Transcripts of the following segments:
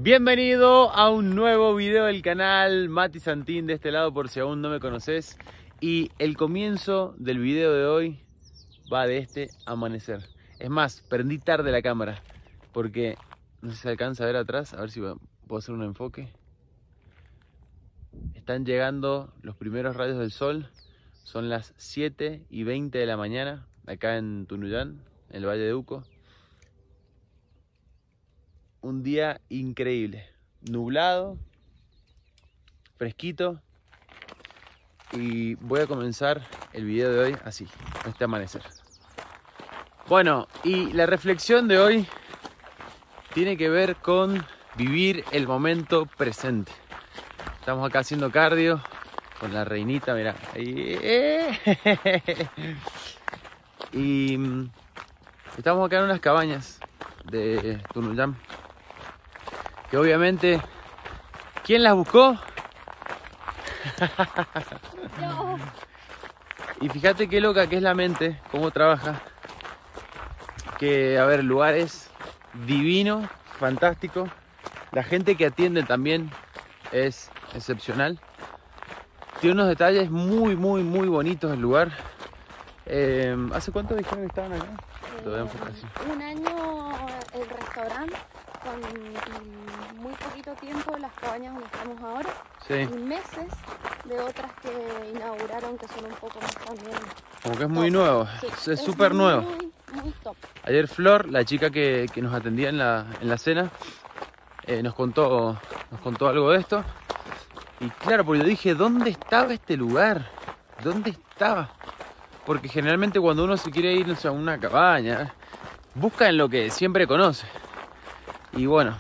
Bienvenido a un nuevo video del canal, Mati Santín de este lado por si aún no me conoces. Y el comienzo del video de hoy va de este amanecer. Es más, prendí tarde la cámara porque no sé si se alcanza a ver atrás, a ver si puedo hacer un enfoque. Están llegando los primeros rayos del sol, son las 7:20 de la mañana acá en Tunuyán, en el Valle de Uco. Un día increíble, nublado, fresquito, y voy a comenzar el video de hoy así, este amanecer. Bueno, y la reflexión de hoy tiene que ver con vivir el momento presente. Estamos acá haciendo cardio con la reinita, mirá, ahí. Y estamos acá en unas cabañas de Tunuyán, que obviamente, ¿quién las buscó? No. Y fíjate qué loca que es la mente, cómo trabaja. Que, a ver, lugares divinos, fantástico. La gente que atiende también es excepcional. Tiene unos detalles muy bonitos el lugar. ¿Hace cuánto dijeron que estaban acá? Te voy a enfocar así. Un año el restaurante, con muy poquito tiempo las cabañas donde estamos ahora. Sí. Y meses de otras que inauguraron que son un poco más también. Como que es muy nuevo, Sí, es súper nuevo. Muy top. Ayer Flor, la chica que nos atendía en la cena, nos contó algo de esto. Y claro, porque yo dije, ¿dónde estaba este lugar? ¿Dónde estaba? Porque generalmente cuando uno se quiere ir, no sé, a una cabaña, busca en lo que siempre conoce. Y bueno,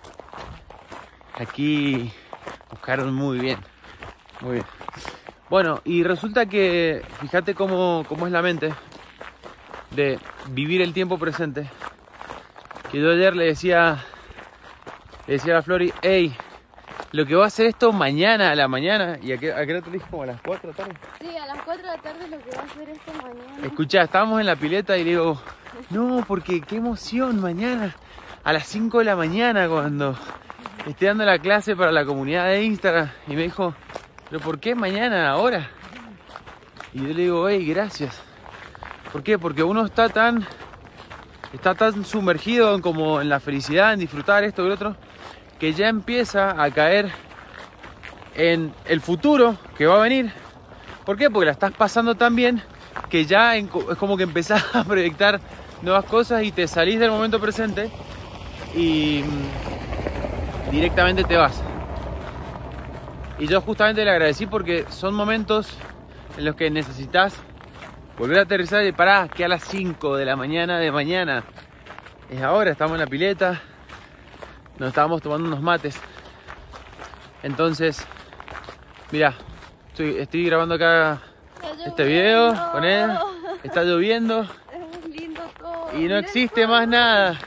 aquí buscaron muy bien, muy bien. Bueno, y resulta que, fíjate cómo es la mente de vivir el tiempo presente. Que yo ayer le decía a la Flori, hey, lo que va a hacer esto mañana a la mañana. ¿Y a qué hora te dije? ¿Como a las 4 de la tarde? Sí, a las 4 de la tarde lo que va a hacer esto mañana. Escuchá, estábamos en la pileta y le digo, no, porque qué emoción mañana a las 5 de la mañana cuando esté dando la clase para la comunidad de Instagram. Y me dijo, ¿pero por qué mañana, ahora? Y yo le digo, hey, gracias. ¿Por qué? Porque uno está tan sumergido como en la felicidad, en disfrutar esto y lo otro, que ya empieza a caer en el futuro que va a venir. ¿Por qué? Porque la estás pasando tan bien que ya es como que empezás a proyectar nuevas cosas y te salís del momento presente y directamente te vas. Y yo justamente le agradecí porque son momentos en los que necesitas volver a aterrizar y pará, que a las 5 de la mañana es ahora, estamos en la pileta, nos estábamos tomando unos mates. Entonces, mira, estoy grabando acá este video con él, está lloviendo Es muy lindo todo. y no existe más nada.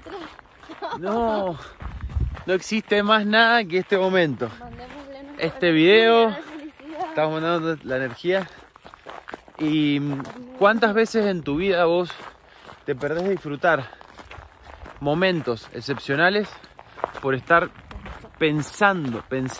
No existe más nada que este momento. Mandémosle nuestra Este video, energía de felicidad. estamos mandando la energía. Y cuántas veces en tu vida vos te perdés de disfrutar momentos excepcionales por estar pensando,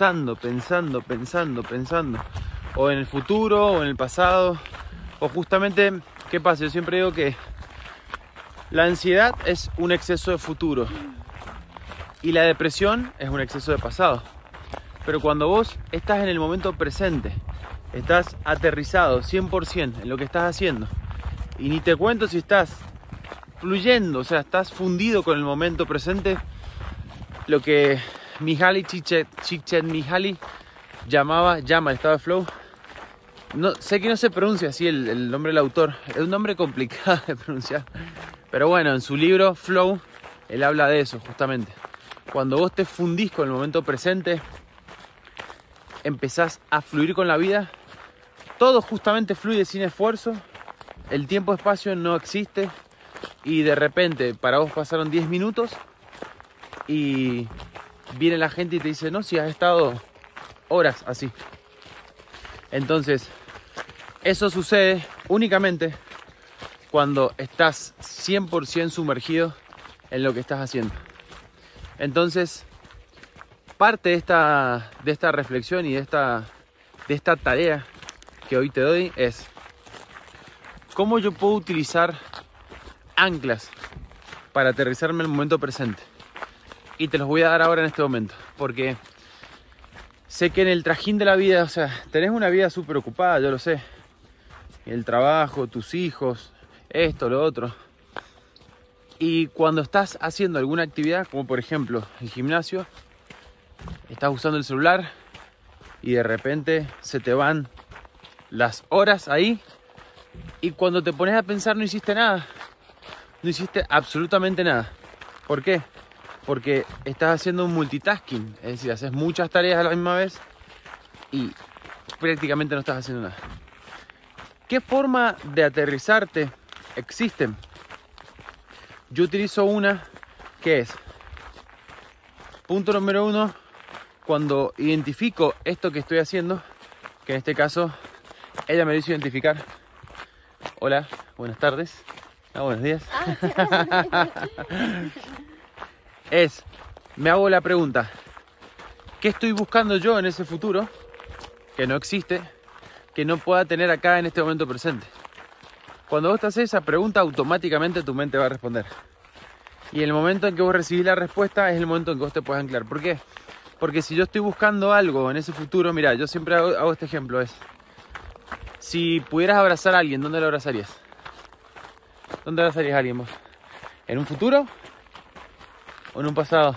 o en el futuro, o en el pasado, o justamente, ¿qué pasa? Yo siempre digo que la ansiedad es un exceso de futuro y la depresión es un exceso de pasado. Pero cuando vos estás en el momento presente, estás aterrizado 100% en lo que estás haciendo, y ni te cuento si estás fluyendo, o sea, estás fundido con el momento presente, lo que Mihaly Csikszentmihalyi llama el estado de flow. No, sé que no se pronuncia así el nombre del autor, es un nombre complicado de pronunciar, pero bueno, en su libro Flow, él habla de eso justamente. Cuando vos te fundís con el momento presente, empezás a fluir con la vida, todo justamente fluye sin esfuerzo, el tiempo-espacio no existe y de repente para vos pasaron 10 minutos y viene la gente y te dice, no, si has estado horas así. Entonces, eso sucede únicamente cuando estás 100% sumergido en lo que estás haciendo. Entonces, parte de esta reflexión y de esta tarea que hoy te doy es cómo yo puedo utilizar anclas para aterrizarme en el momento presente. Y te los voy a dar ahora en este momento, porque sé que en el trajín de la vida, o sea, tenés una vida súper ocupada, yo lo sé. El trabajo, tus hijos, esto, lo otro. Y cuando estás haciendo alguna actividad, como por ejemplo el gimnasio, estás usando el celular y de repente se te van las horas ahí y cuando te pones a pensar no hiciste nada. No hiciste absolutamente nada. ¿Por qué? Porque estás haciendo un multitasking, es decir, haces muchas tareas a la misma vez y prácticamente no estás haciendo nada. ¿Qué forma de aterrizarte existen? Yo utilizo una que es, punto número 1, cuando identifico esto que estoy haciendo, que en este caso ella me lo hizo identificar. Hola, buenas tardes. Buenos días. Me hago la pregunta, ¿qué estoy buscando yo en ese futuro que no existe, que no pueda tener acá en este momento presente? Cuando vos te haces esa pregunta, automáticamente tu mente va a responder. Y el momento en que vos recibís la respuesta es el momento en que vos te puedes anclar. ¿Por qué? Porque si yo estoy buscando algo en ese futuro, mira, yo siempre hago este ejemplo, es si pudieras abrazar a alguien, ¿dónde lo abrazarías? ¿Dónde abrazarías a alguien vos? ¿En un futuro? ¿O en un pasado?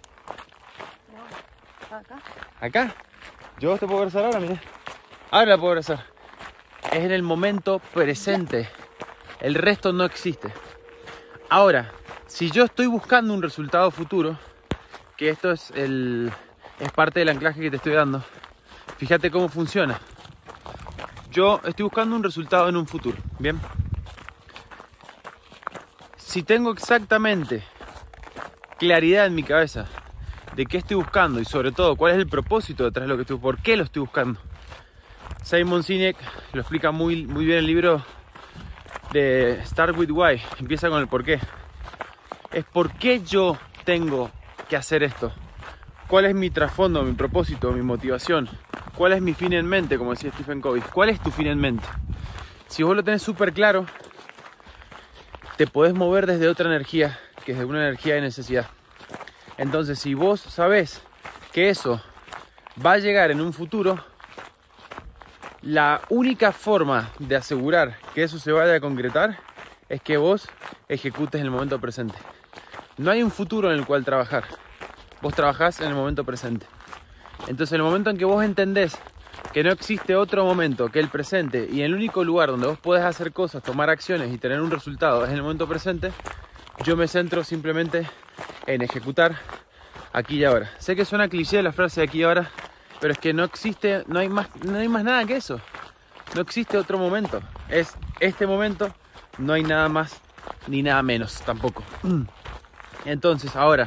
No, acá. ¿Acá? Yo te puedo abrazar ahora, mira. Ahora la puedo abrazar. Es en el momento presente. El resto no existe. Ahora, si yo estoy buscando un resultado futuro, que esto es parte del anclaje que te estoy dando, fíjate cómo funciona. Yo estoy buscando un resultado en un futuro, ¿bien? Si tengo exactamente claridad en mi cabeza de qué estoy buscando y sobre todo cuál es el propósito detrás de lo que estoy, por qué lo estoy buscando. Simon Sinek lo explica muy bien en el libro de Start with Why, empieza con el por qué. Es por qué yo tengo que hacer esto. ¿Cuál es mi trasfondo, mi propósito, mi motivación? ¿Cuál es mi fin en mente, como decía Stephen Covey? ¿Cuál es tu fin en mente? Si vos lo tenés súper claro, te podés mover desde otra energía, que es de una energía de necesidad. Entonces, si vos sabés que eso va a llegar en un futuro, la única forma de asegurar que eso se vaya a concretar es que vos ejecutes en el momento presente. No hay un futuro en el cual trabajar. Vos trabajás en el momento presente. Entonces, en el momento en que vos entendés que no existe otro momento que el presente y el único lugar donde vos podés hacer cosas, tomar acciones y tener un resultado es en el momento presente, yo me centro simplemente en ejecutar aquí y ahora. Sé que suena cliché la frase de aquí y ahora, pero es que no existe, no hay más nada que eso. No existe otro momento. Es este momento, no hay nada más ni nada menos tampoco. Entonces, ahora,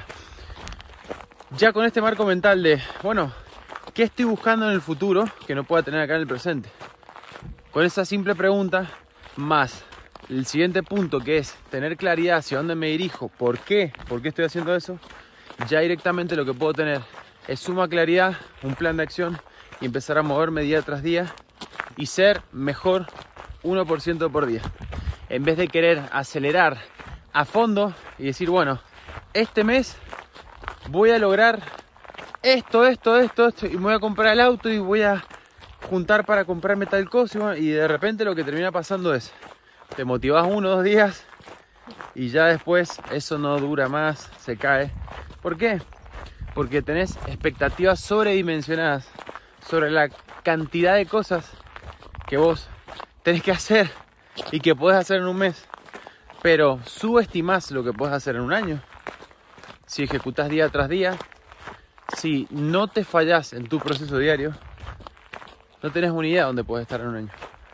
ya con este marco mental de, bueno, ¿qué estoy buscando en el futuro que no pueda tener acá en el presente? Con esa simple pregunta, más el siguiente punto que es tener claridad hacia dónde me dirijo, por qué estoy haciendo eso, ya directamente lo que puedo tener es suma claridad, un plan de acción y empezar a moverme día tras día y ser mejor 1% por día. En vez de querer acelerar a fondo y decir, bueno, este mes voy a lograr esto, y me voy a comprar el auto y voy a juntar para comprarme tal cosa, y de repente lo que termina pasando es, te motivas 1 o 2 días y ya después eso no dura más, se cae. ¿Por qué? Porque tenés expectativas sobredimensionadas sobre la cantidad de cosas que vos tenés que hacer y que podés hacer en un mes, pero subestimás lo que podés hacer en un año. Si ejecutas día tras día, si no te fallás en tu proceso diario, no tenés una idea de dónde podés estar en un año.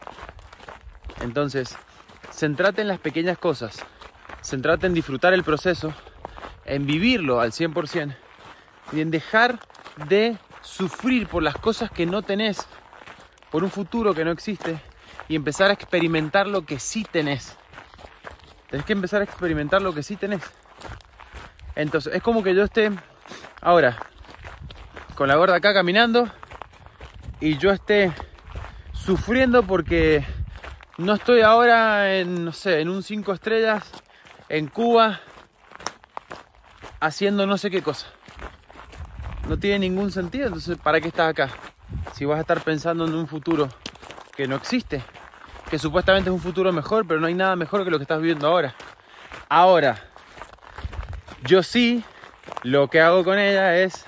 Entonces, centrate en las pequeñas cosas, centrate en disfrutar el proceso, en vivirlo al 100% y en dejar de sufrir por las cosas que no tenés, por un futuro que no existe, y empezar a experimentar lo que sí tenés. Tenés que empezar a experimentar lo que sí tenés. Entonces, es como que yo esté ahora, con la gorda acá caminando y yo esté sufriendo porque no estoy ahora en, no sé, en un 5 estrellas en Cuba haciendo no sé qué cosa. No tiene ningún sentido, entonces ¿para qué estás acá? Si vas a estar pensando en un futuro que no existe, que supuestamente es un futuro mejor, pero no hay nada mejor que lo que estás viviendo ahora. Ahora, yo sí, lo que hago con ella es,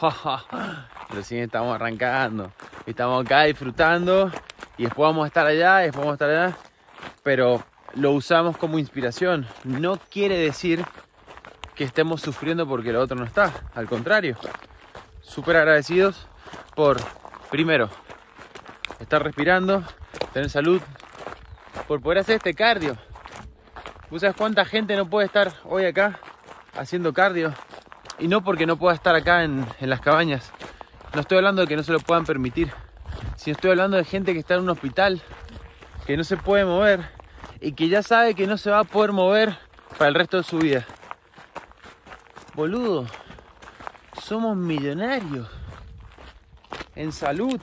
recién estamos arrancando, estamos acá disfrutando y después vamos a estar allá, y después vamos a estar allá, pero lo usamos como inspiración. No quiere decir que estemos sufriendo porque el otro no está, al contrario. Súper agradecidos por, primero, estar respirando, tener salud, por poder hacer este cardio. ¿Tú sabes cuánta gente no puede estar hoy acá haciendo cardio? Y no porque no pueda estar acá en las cabañas. No estoy hablando de que no se lo puedan permitir, sino estoy hablando de gente que está en un hospital, que no se puede mover y que ya sabe que no se va a poder mover para el resto de su vida. Boludo, somos millonarios en salud.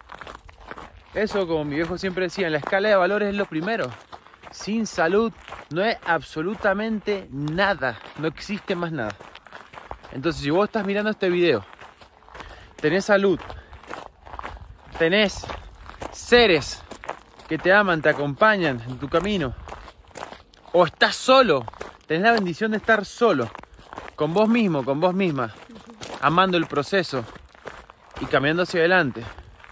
Eso, como mi viejo siempre decía, en la escala de valores es lo primero. Sin salud no es absolutamente nada, no existe más nada. Entonces, si vos estás mirando este video, tenés salud, tenés seres que te aman, te acompañan en tu camino, o estás solo, tenés la bendición de estar solo, con vos mismo, con vos misma, amando el proceso y caminando hacia adelante.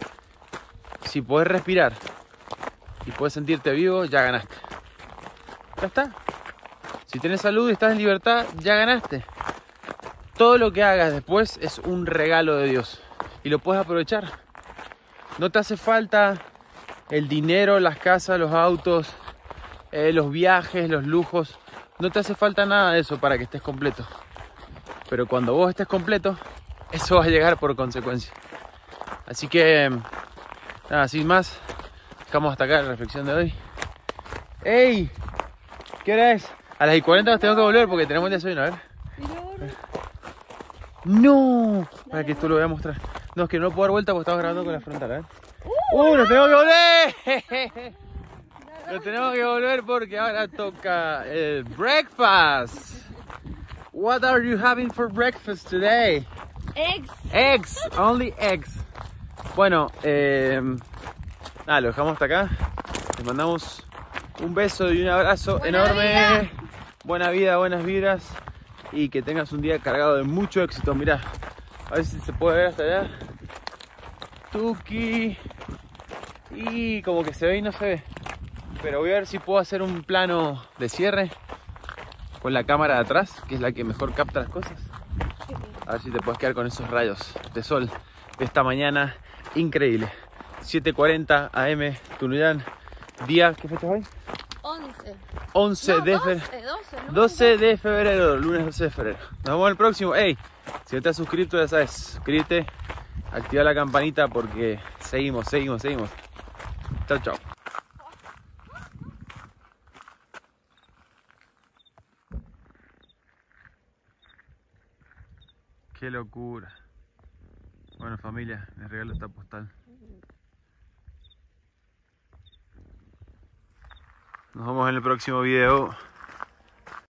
Si podés respirar y podés sentirte vivo, ya ganaste. Ya está. Si tenés salud y estás en libertad, ya ganaste. Todo lo que hagas después es un regalo de Dios y lo puedes aprovechar. No te hace falta el dinero, las casas, los autos, los viajes, los lujos. No te hace falta nada de eso para que estés completo. Pero cuando vos estés completo, eso va a llegar por consecuencia. Así que, nada, sin más, dejamos hasta acá la reflexión de hoy. ¡Ey! ¿Qué hora es? A las 40 nos tengo que volver porque tenemos el desayuno, a ver. ¡No! Para que esto lo voy a mostrar. No, es que no puedo dar vuelta porque estamos grabando con la frontal, a ver. ¡Nos tenemos que volver! Nos tenemos que volver porque ahora toca el breakfast. What are you having for breakfast today? Eggs. Eggs, only eggs. Bueno, nada, lo dejamos hasta acá. Les mandamos un beso y un abrazo enorme. Buena vida, buenas vibras. Y que tengas un día cargado de mucho éxito. Mirá, a ver si se puede ver hasta allá. Tuki. Y como que se ve y no se ve. Pero voy a ver si puedo hacer un plano de cierre con la cámara de atrás, que es la que mejor capta las cosas. A ver si te puedes quedar con esos rayos de sol de esta mañana increíble. 7:40 AM, Tunuyán. Día, ¿qué fecha es hoy? 11 de febrero. 12 de febrero, lunes 12 de febrero. Nos vemos en el próximo. Hey, si no te has suscrito, ya sabes, suscríbete, activa la campanita porque seguimos. Chao, chao. Qué locura. Bueno, familia, les regalo esta postal. Nos vemos en el próximo video.